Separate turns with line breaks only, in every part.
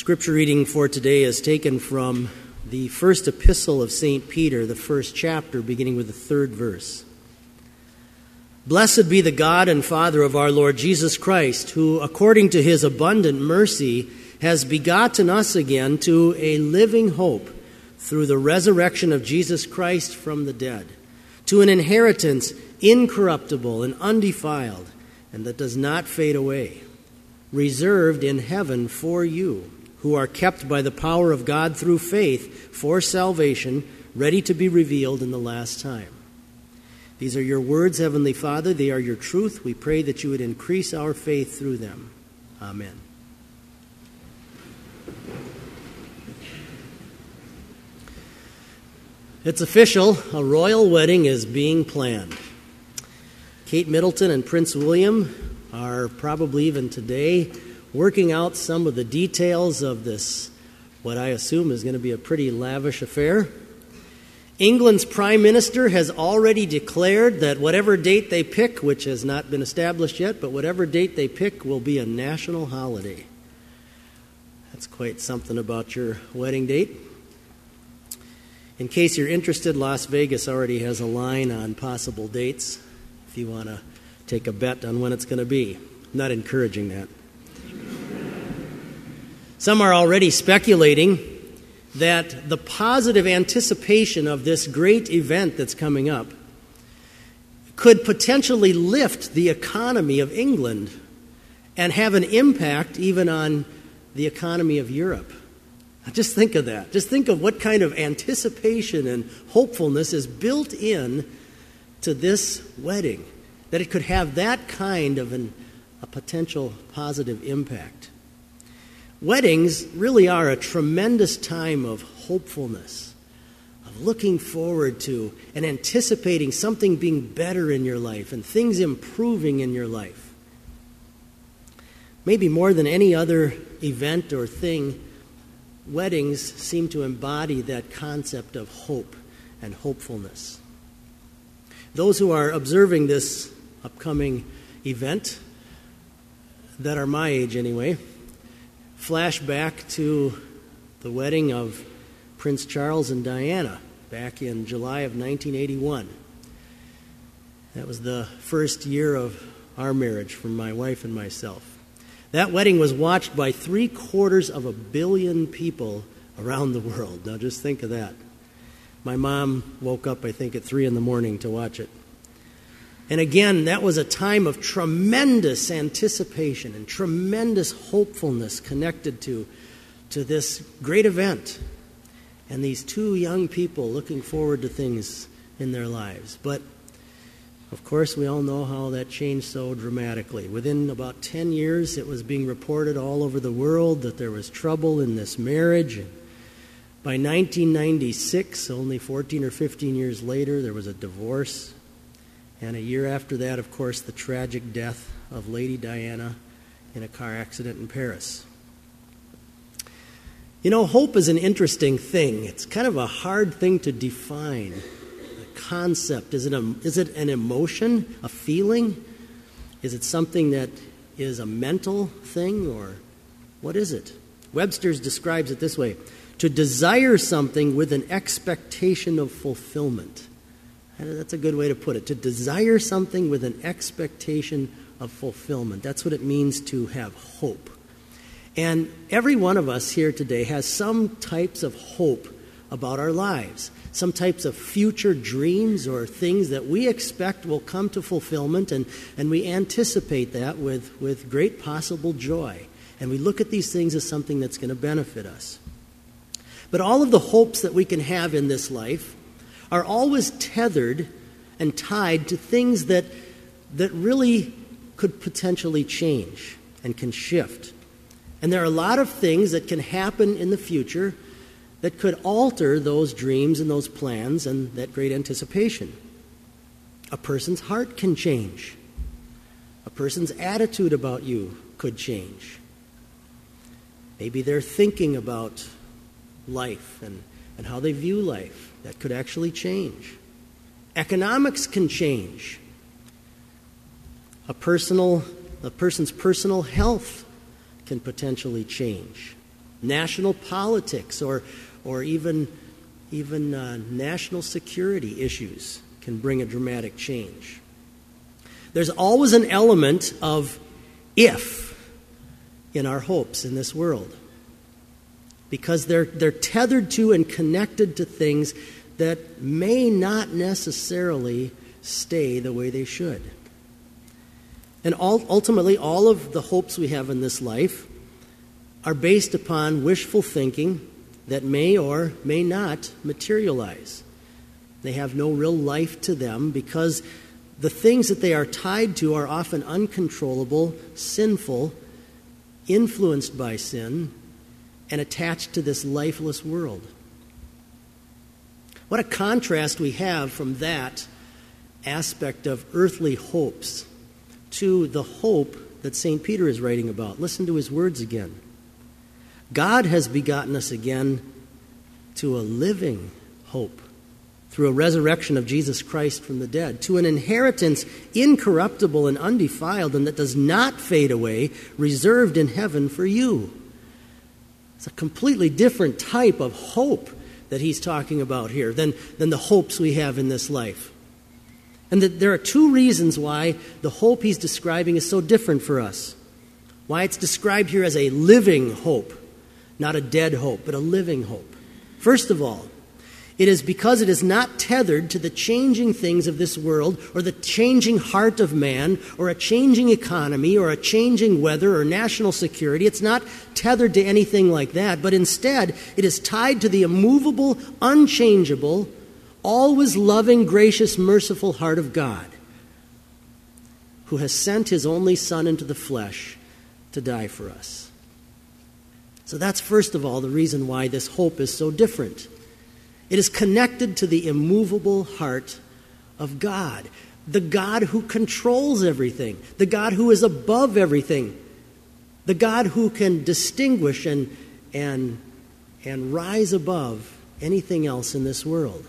Scripture reading for today is taken from the first epistle of St. Peter, the first chapter, beginning with the third verse. Blessed be the God and Father of our Lord Jesus Christ, who, according to his abundant mercy, has begotten us again to a living hope through the resurrection of Jesus Christ from the dead, to an inheritance incorruptible and undefiled, and that does not fade away, reserved in heaven for you, who are kept by the power of God through faith for salvation, ready to be revealed in the last time. These are your words, Heavenly Father. They are your truth. We pray that you would increase our faith through them. Amen. It's official. A royal wedding is being planned. Kate Middleton and Prince William are probably even today working out some of the details of this, what I assume is going to be a pretty lavish affair. England's Prime Minister has already declared that whatever date they pick, which has not been established yet, but whatever date they pick will be a national holiday. That's quite something about your wedding date. In case you're interested, Las Vegas already has a line on possible dates if you want to take a bet on when it's going to be. I'm not encouraging that. Some are already speculating that the positive anticipation of this great event that's coming up could potentially lift the economy of England and have an impact even on the economy of Europe. Now just think of that. Just think of what kind of anticipation and hopefulness is built in to this wedding, that it could have that kind of a potential positive impact. Weddings really are a tremendous time of hopefulness, of looking forward to and anticipating something being better in your life and things improving in your life. Maybe more than any other event or thing, weddings seem to embody that concept of hope and hopefulness. Those who are observing this upcoming event, that are my age anyway, flash back to the wedding of Prince Charles and Diana back in July of 1981. That was the first year of our marriage for my wife and myself. That wedding was watched by 750 million people around the world. Now just think of that. My mom woke up, I think, at 3 a.m. to watch it. And again, that was a time of tremendous anticipation and tremendous hopefulness connected to this great event. And these two young people looking forward to things in their lives. But, of course, we all know how that changed so dramatically. Within about 10 years, it was being reported all over the world that there was trouble in this marriage. And by 1996, only 14 or 15 years later, there was a divorce. And a year after that, of course, the tragic death of Lady Diana in a car accident in Paris. You know, hope is an interesting thing. It's kind of a hard thing to define. The concept, is it an emotion, a feeling? Is it something that is a mental thing, or what is it? Webster's describes it this way: to desire something with an expectation of fulfillment. That's a good way to put it. To desire something with an expectation of fulfillment. That's what it means to have hope. And every one of us here today has some types of hope about our lives, some types of future dreams or things that we expect will come to fulfillment, and we anticipate that with great possible joy. And we look at these things as something that's going to benefit us. But all of the hopes that we can have in this life are always tethered and tied to things that really could potentially change and can shift. And there are a lot of things that can happen in the future that could alter those dreams and those plans and that great anticipation. A person's heart can change. A person's attitude about you could change. Maybe they're thinking about life and how they view life. That could actually change. Economics can change. A person's personal health can potentially change. national politics, or even national security issues can bring a dramatic change. There's always an element of if in our hopes in this world, because they're tethered to and connected to things that may not necessarily stay the way they should. And ultimately, all of the hopes we have in this life are based upon wishful thinking that may or may not materialize. They have no real life to them because the things that they are tied to are often uncontrollable, sinful, influenced by sin, and attached to this lifeless world. What a contrast we have from that aspect of earthly hopes to the hope that St. Peter is writing about. Listen to his words again. God has begotten us again to a living hope through a resurrection of Jesus Christ from the dead, to an inheritance incorruptible and undefiled and that does not fade away, reserved in heaven for you. It's a completely different type of hope that he's talking about here than the hopes we have in this life. And that there are two reasons why the hope he's describing is so different for us. Why it's described here as a living hope, not a dead hope, but a living hope. First of all, it is because it is not tethered to the changing things of this world or the changing heart of man or a changing economy or a changing weather or national security. It's not tethered to anything like that, but instead it is tied to the immovable, unchangeable, always loving, gracious, merciful heart of God, who has sent his only Son into the flesh to die for us. So that's first of all the reason why this hope is so different. It is connected to the immovable heart of God, the God who controls everything, the God who is above everything, the God who can distinguish and rise above anything else in this world.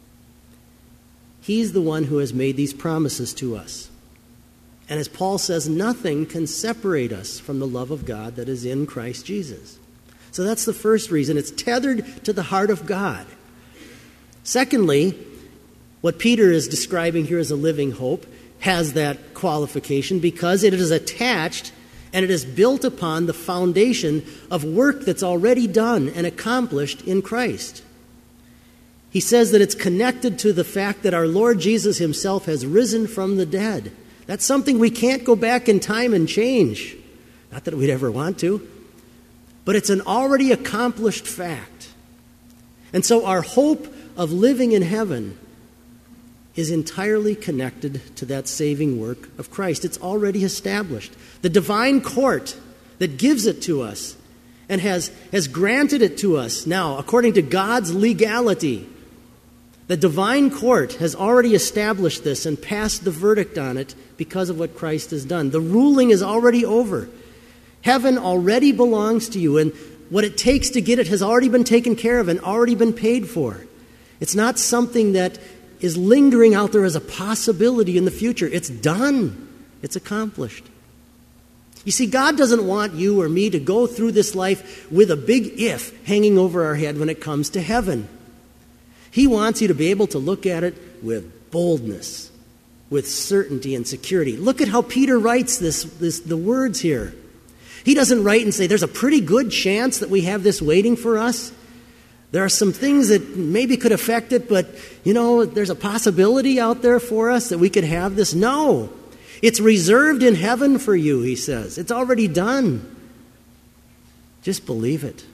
He's the one who has made these promises to us. And as Paul says, nothing can separate us from the love of God that is in Christ Jesus. So that's the first reason. It's tethered to the heart of God. Secondly, what Peter is describing here as a living hope has that qualification because it is attached and it is built upon the foundation of work that's already done and accomplished in Christ. He says that it's connected to the fact that our Lord Jesus himself has risen from the dead. That's something we can't go back in time and change. Not that we'd ever want to. But it's an already accomplished fact. And so our hope of living in heaven is entirely connected to that saving work of Christ. It's already established. The divine court that gives it to us and has granted it to us now according to God's legality. The divine court has already established this and passed the verdict on it because of what Christ has done. The ruling is already over. Heaven already belongs to you, and what it takes to get it has already been taken care of and already been paid for. It's not something that is lingering out there as a possibility in the future. It's done. It's accomplished. You see, God doesn't want you or me to go through this life with a big if hanging over our head when it comes to heaven. He wants you to be able to look at it with boldness, with certainty and security. Look at how Peter writes the words here. He doesn't write and say, there's a pretty good chance that we have this waiting for us. There are some things that maybe could affect it, but, there's a possibility out there for us that we could have this. No, it's reserved in heaven for you, he says. It's already done. Just believe it.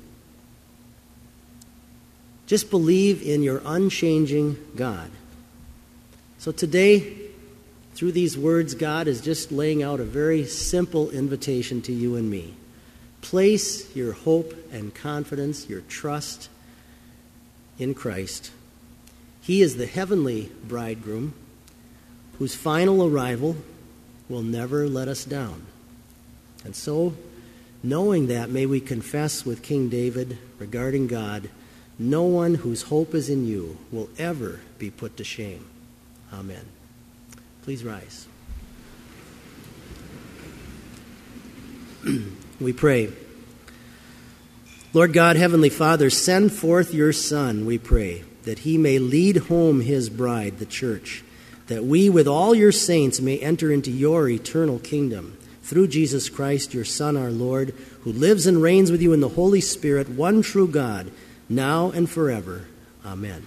Just believe in your unchanging God. So today, through these words, God is just laying out a very simple invitation to you and me. Place your hope and confidence, your trust in Christ. He is the heavenly bridegroom whose final arrival will never let us down. And so, knowing that, may we confess with King David regarding God, no one whose hope is in you will ever be put to shame. Amen. Please rise. We pray. Lord God, Heavenly Father, send forth your Son, we pray, that he may lead home his bride, the church, that we with all your saints may enter into your eternal kingdom. Through Jesus Christ, your Son, our Lord, who lives and reigns with you in the Holy Spirit, one true God, now and forever. Amen.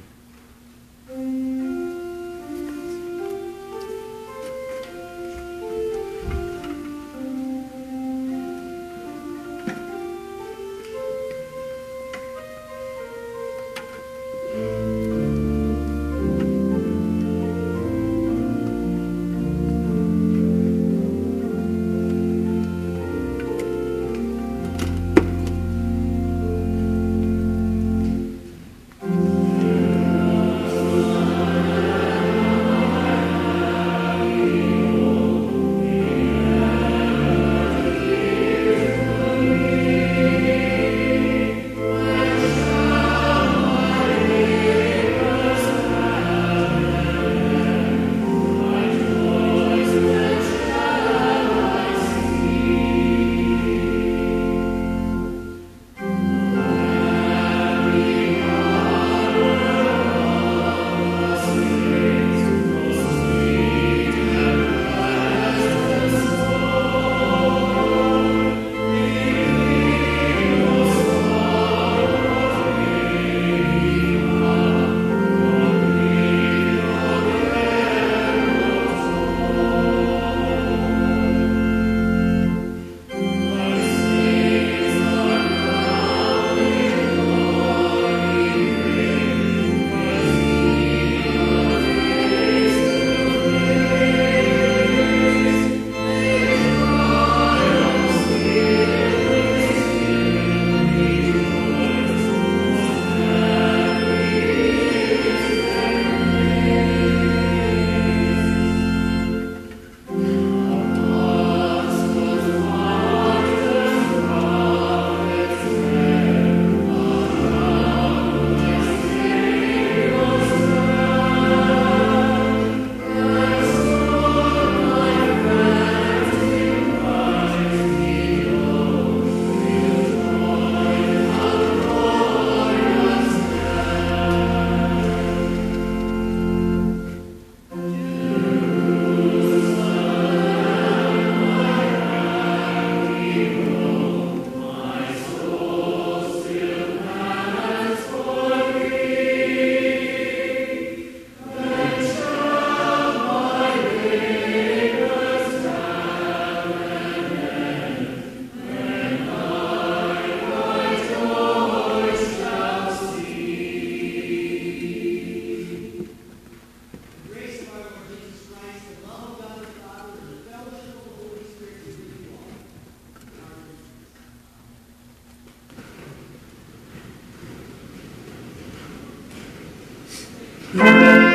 Thank you.